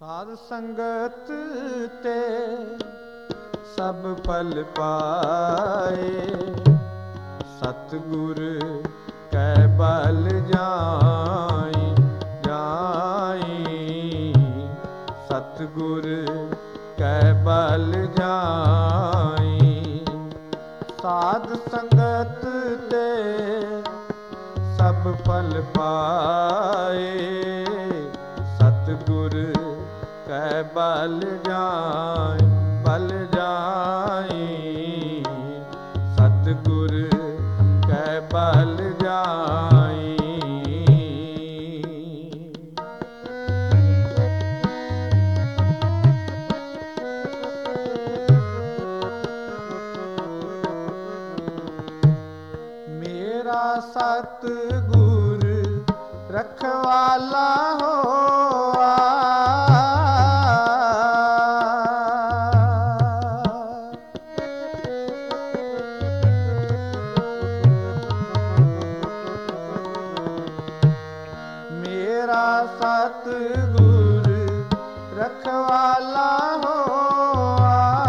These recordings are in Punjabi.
ਸਾਧ ਸੰਗਤ ਤੇ ਸਭ ਫਲ ਪਾਏ, ਸਤਿਗੁਰ ਕੈ ਬਲ ਜਾਈ ਜਾਈ, ਸਤਿਗੁਰ ਕੈ ਬਲ ਜਾਈ। ਸਾਧ ਸੰਗਤ ਤੇ ਸਭ ਫਲ ਪਾਏ, ਸਤਿਗੁਰ ਕੈ ਬਲ ਜਾਈ ਬਲ ਜਾਈ, ਸਤਿਗੁਰ ਕੈ ਬਲ ਜਾਈ। ਮੇਰਾ ਸਤਿਗੁਰ ਰਖਵਾਲਾ ਹੋਆ, ਮੇਰਾ ਸਤਿਗੁਰ ਰਖਵਾਲਾ ਹੋਆ।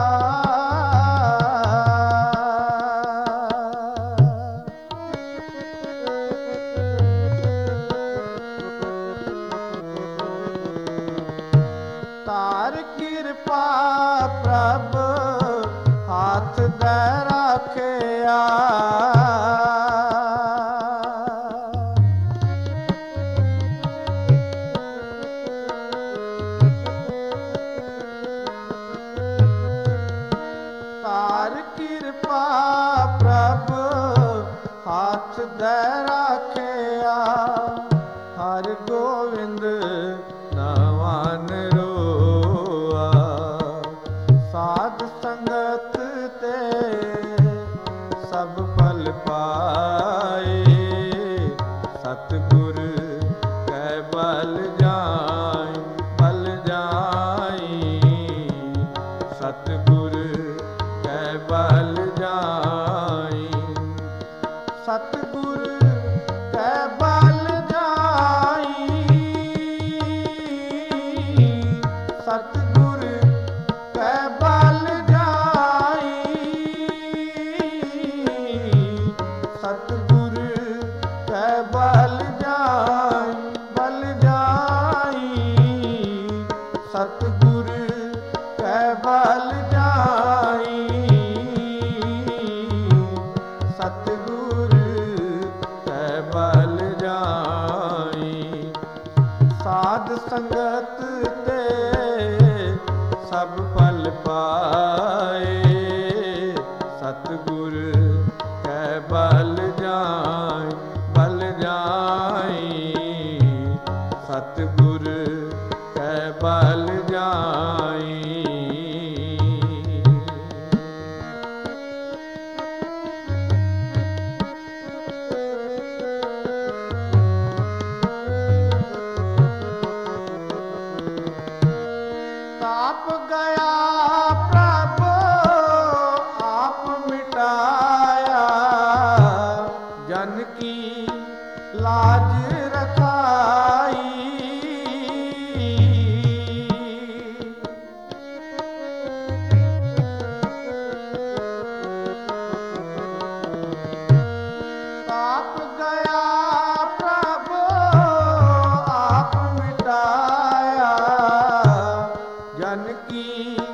ਤਾਰ ਕਿਰਪਾ ਪ੍ਰਭ ਹੱਥ ਦੇ ਰੱਖਿਆ, ਤਾਰ ਕਿਰਪਾ ਪ੍ਰਭ ਹੱਥ ਦੇ ਰੱਖਿਆ। ਹਰਿ ਗੋਬਿੰਦ ਨਵਾਨ ਰੋਆ, ਸਾਧ ਸੰਗਤ ਤੇ ਸਭ ਫਲ ਪਾਏ, ਸਤਿਗੁਰ ਕੈ ਬਲ ਜਾਈ ਬਲ ਜਾਈ, ਸਤਿਗੁਰ ਕੈ ਬਲ ਜਾਈ। ਸਤਿਗੁਰ ਕੈ ਬਲ ਜਾਈ, ਸਤਿਗੁਰ ਕੈ ਬਲ ਜਾਈ, ਸਤਿਗੁਰ ਕੈ ਬਲ ਜਾਈ ਬਲ ਜਾਈ, ਸਤਿਗੁਰ ਕੈ ਬਲ ਜਾਈ, ਸਤਿਗੁਰ ਕੈ ਬਲ ਜਾਈ। ਸਾਧ ਸੰਗਤ ਤੇ ਸਭ ਫਲ ਪਾਏ, ਸਤਿਗੁਰ ਕੈ ਬਲ ਜਾਈ ਬਲ ਜਾਈ, ਸਤਿਗੁਰ ਕੈ ਬਲ ਜਾਈ। ਤਾਪ ਗਿਆ ਪ੍ਰਭ ਆਪ ਮਿਟਾਇਆ, ਜਨ ਕੀ ਲਾਜ ਰਖਾਈ। ਤਾਪ ਗਿਆ ਪ੍ਰਭ ਆਪ ਮਿਟਾਇਆ, ਜਨ ਕੀ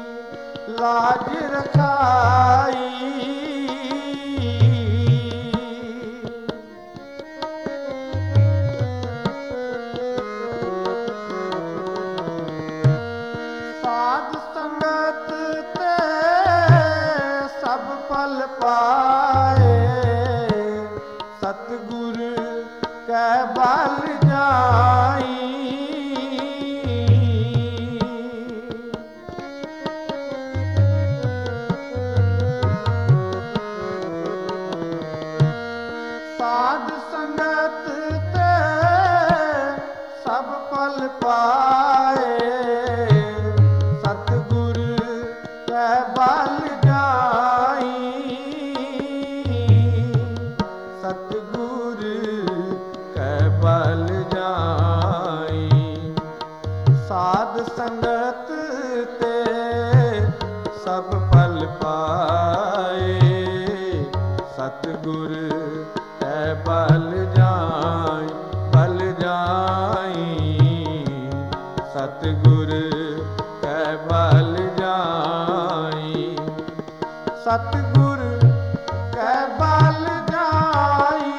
ਸਾਧ ਸੰਗਤ ਤੇ ਸਭ ਫਲ ਪਾਏ, ਸਤਿਗੁਰ ਕੈ ਬਲ ਜਾਈ, ਬਲ ਜਾਈ, ਸਤਿਗੁਰ ਕੈ ਬਲ ਜਾਈ, ਸਤਿਗੁਰ ਕੈ ਬਲ ਜਾਈ,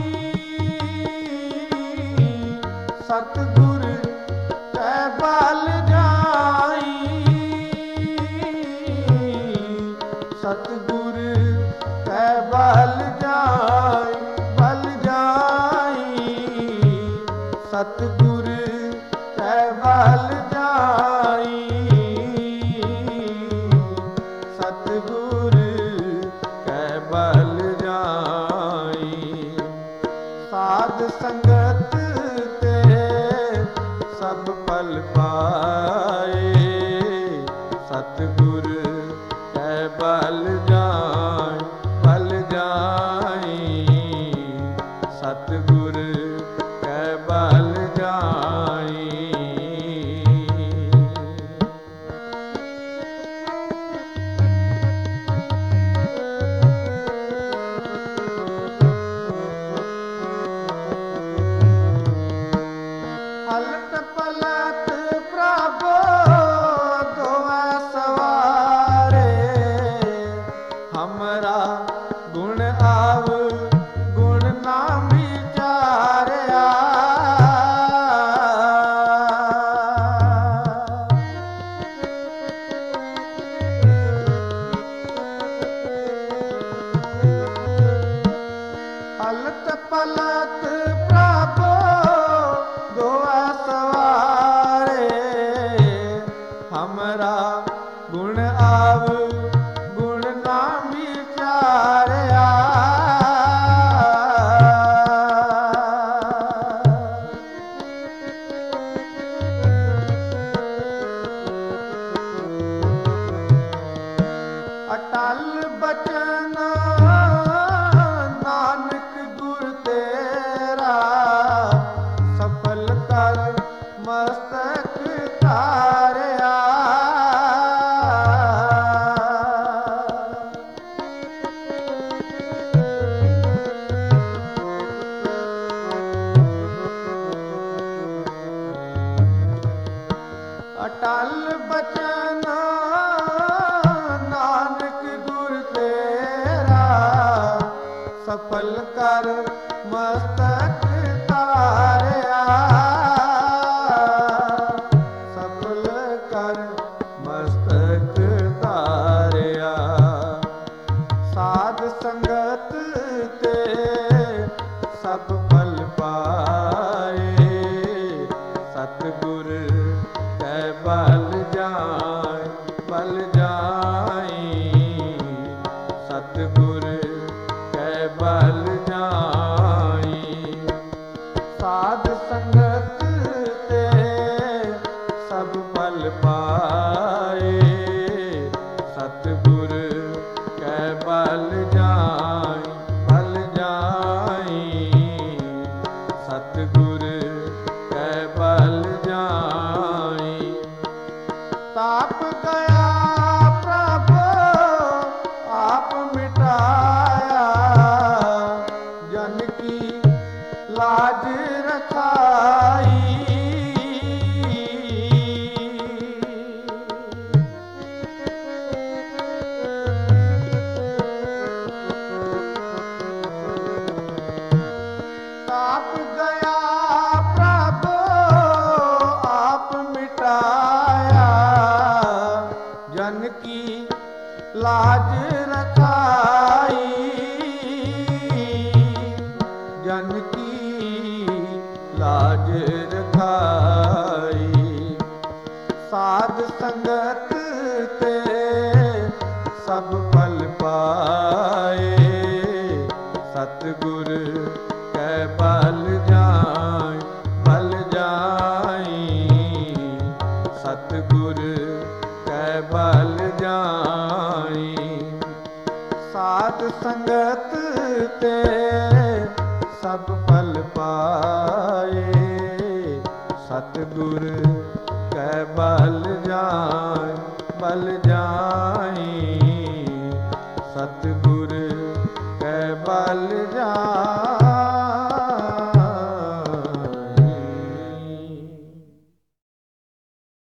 ਸਤਿਗੁਰ ਕੈ ਬਲ ਜਾਈ, ਸਤਿਗੁਰ ਕੈ ਬਲ ਜਾਈ, ਬਲ ਜਾਈ, ਸਤਿਗੁਰ ਕੈ ਬਲ ਜਾਈ, ਸਤਿਗੁਰ ਕੈ ਬਲ ਜਾਈ, ਸਾਧ ਸੰਗਤ ਤੇ ਸਭ ਫਲ ਪਾਏ, ਸਤਿਗੁਰ ਕੈ ਬਲ ਜਾਈ, ਬਲ ਜਾਈ, ਸਤਿਗੁਰ ਕੈ ਬਲ ਜਾਈ। ਹਲਤ ਪਲਤ ਪ੍ਰਭ ਦੋਇ ਸਵਾਰੇ, ਹਮਰਾ ਗੁਣ ਆਵ ਗੁਣ ਨਾ ਵਿਚਾਰਿਆ, ਹਲਤ ਪਲਤ ਪ੍ਰਭ ਦੋਇ ਸਵਾਰੇ, ਹਮਰਾ ਗੁਣ ਆਵ ਗੁਣ ਨਾ ਵਿਚਾਰਿਆ, ਅਟਲ ਬਚਨ ਨਾਨਕ ਗੁਰ ਤੇਰਾ, ਸਫਲ ਕਰ ਮਸਤਕ ਧਾਰਿਆ, ਅਟਲ ਬਚਨ ਨਾਨਕ ਗੁਰ ਤੇਰਾ, ਸਫਲ ਕਰ ਮਸਤਕ ਧਾਰਿਆ, ਸਫਲ ਕਰ ਮਸਤਕ ਧਾਰਿਆ, ਸਾਧ ਸੰਗਤ ਤੇ ਸਭ ਫਲ ਪਾਏ, ਸਤਿਗੁਰ ਕੈ ਬਲ ਜਾਈ, ਬਲ ਜਾਈ, ਸਤਿਗੁਰ ਕੈ ਬਲ ਜਾਈ, ਸਾਧ ਸੰਗਤ ਤੇ ਸਭ ਫਲ ਪਾਏ, ਸਤਿਗੁਰ ਕੈ ਬਲ ਜਾਈ, ਬਲ ਜਾਈ, ਸਤਿਗੁਰ ਕੈ ਬਲ ਜਾਈ, ਤਾਪ ਗਿਆ ਪ੍ਰਭ ਆਪ ਮਿਟਾਇਆ, ਜਨ ਕੀ ਲਾਜ ਰਖਾਈ, ਤਾਪ ਗਿਆ ਪ੍ਰਭ ਆਪ ਮਿਟਾਇਆ, ਜਨ ਕੀ ਲਾਜ ਰਖਾਈ, ਜਨ ਕੀ ਲਾਜ ਰਖਾਈ, ਸਾਧ ਸੰਗਤ ਤੇ ਸਭ ਫਲ ਪਾਏ, ਸਤਿਗੁਰ ਕੈ ਬਲ ਜਾਈ, ਬਲ ਜਾਈ, ਸਤਿਗੁਰ ਕੈ ਬਲ ਜਾਈ, ਸਾਧ ਸੰਗਤ ਤੇ ਸਭ ਫਲ ਪਾਏ, ਸਤਿਗੁਰ ਕੈ ਬਲ ਜਾਏ ਬਲ ਜਾਈ, ਸਤਿਗੁਰ ਕੈ ਬਲ ਜਾਈ।